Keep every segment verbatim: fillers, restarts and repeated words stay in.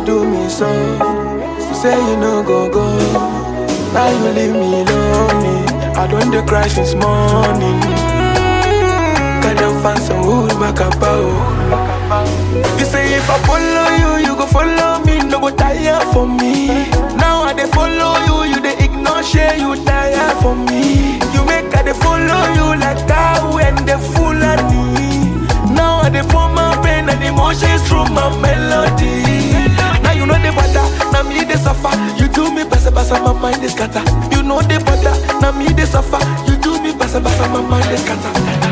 do me so? You say you no go go. Now you leave me lonely. I don't dey cry since morning. Can you find some wood back up? You say if I follow you, you go follow me. No go tire for me. Now I dey follow you, you dey ignore share. You tire for me. You make I dey follow you like cow and the Fulani. Now I dey pour my pain and emotions through my melody. Now you know the butter, now me dey suffer. You do me basa basa, my mind is scatter. You know the butter, now me dey suffer. You do me basa basa, my mind is scatter.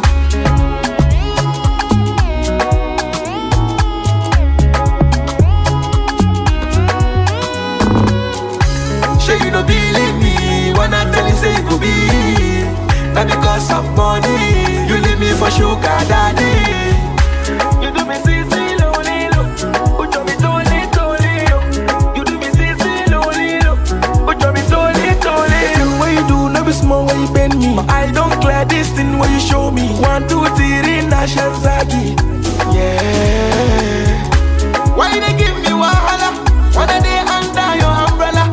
Sure you don't believe me when I tell you say it could be. Not because of money, you leave me for sugar daddy. You do me see see lonely look, you do me totally totally look. You do me see see lonely look, you do me totally totally. The thing what you do, no be small when you bend me. My eye don't clear this thing when you show me. One two three, Nasha Zagi. Yeah. Why they give me wahala? Why they under your umbrella?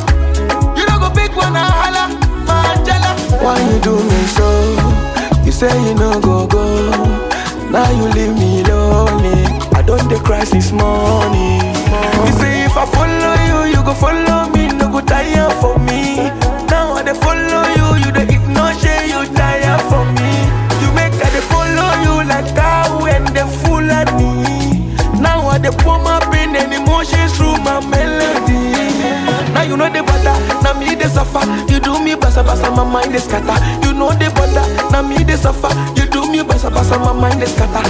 Why you do me so? You say you no go go. Now you leave me lonely. I don't dey cry since morning. You say if I follow you, you go follow me. No go tire for me. Now I dey follow you, you dey ignore share. You tire for me. You make I dey follow you like cow and the Fulani. Now I dey pour my pain and emotions through my melody. Now you know the butter, now me dey suffer. You do me basa basa, my mind is scatter. You know the butter, now me dey suffer. You do me basa basa, my mind is scatter.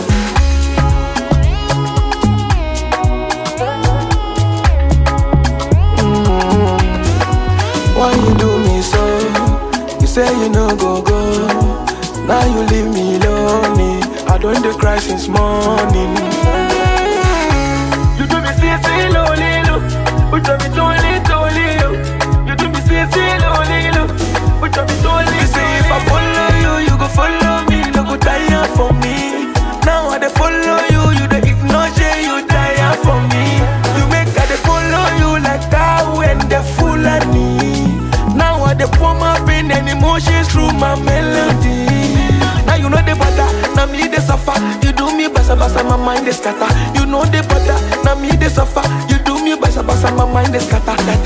Mm. Why you do me so? You say you no go go. Now you leave me lonely. I don't dey cry since morning. You do me see see lonely look. You do me totally totally look. You do me see see lonely look. You do me totally. You say if I follow you, you go follow me. No go tire for me. Now I dey follow you, you dey ignore share. You tire for me. You make I dey follow you like cow and the Fulani. Now I dey pour my pain and emotions through my melody. Now you know the butter, now me dey suffer. You do me basa basa, my mind is scatter. You know the butter, now me dey suffer. You do me basa basa, my mind is scatter.